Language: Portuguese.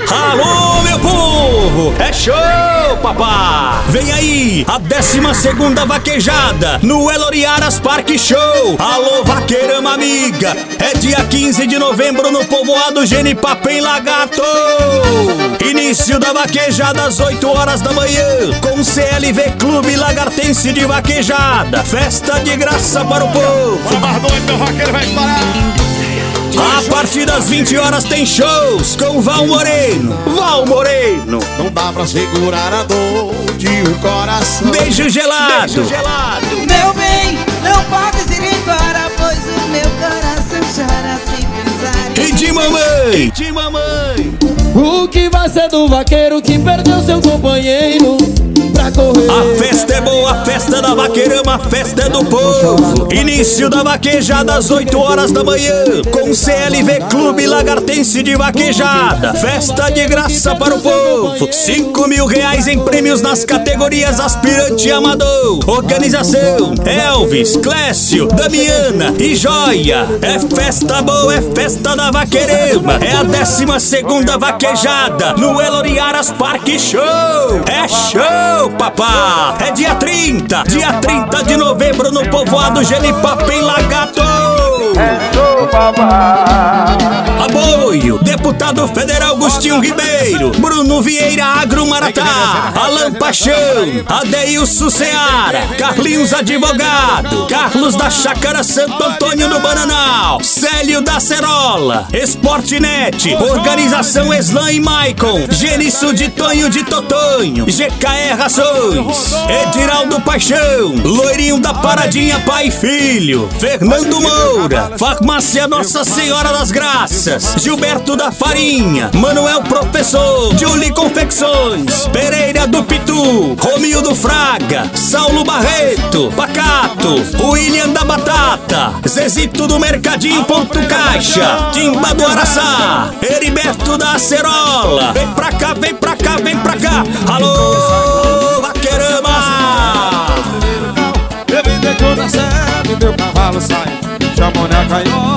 Alô, meu povo! É show, papá! Vem aí, a 12ª vaquejada no Eloriaras Parque Show. Alô, vaqueirama amiga! É dia 15 de novembro no povoado Genipape, em Lagarto. Início da vaquejada às 8 horas da manhã, com CLV Clube Lagartense de Vaquejada. Festa de graça para o povo. Meu vaqueiro vai parar. A partir das 20 horas tem shows com Val Moreno. Val Moreno. Não dá pra segurar a dor de um coração. Beijo gelado. Beijo gelado. Meu bem, não pode ir embora, pois o meu coração chora sem pensar em E de mamãe. E de mamãe. O que vai ser do vaqueiro que perdeu seu companheiro pra correr? A festa é boa, a festa da vaqueirama, a festa é do povo. Início da vaquejada às 8 horas da manhã, com CLV Clube Lagartense de Vaquejada. Festa de graça para o povo. 5 mil reais em prêmios nas categorias aspirante e amador. Organização Elvis, Clécio, Damiana e Joia. É festa boa, é festa da vaqueirama. É a 12ª vaquejada no Eloriaras Parque Show. É show, papá! É dia 30 de novembro no povoado Genipape, em Lagarto. É show, papá. Apoio, deputado federal Agostinho Ribeiro, Bruno Vieira Agro Maratá, Alan Paixão, Adeilson Seara, Carlinhos Advogado, Carlos da Chácara Santo Antônio do Bananal, Célio da Cerola, Esportnet, Organização Eslan e Maicon, Genisso de Tonho de Totonho, GKE Rações, Ediraldo Paixão, Loirinho da Paradinha Pai e Filho, Fernando Moura, Farmácia Nossa Senhora das Graças, Gilberto da Farinha, Manuel Professor, Julie Confecções, Pereira do Pitu, Romildo Fraga, Saulo Barreto, Pacato, William da Batata, Zezito do Mercadinho Ponto Caixa, Timba do Araçá, Heriberto da Acerola. Vem pra cá, vem pra cá, vem pra cá. Alô, vaqueirama! Eu vim de toda serra e meu cavalo sai. Chamou na gaiola.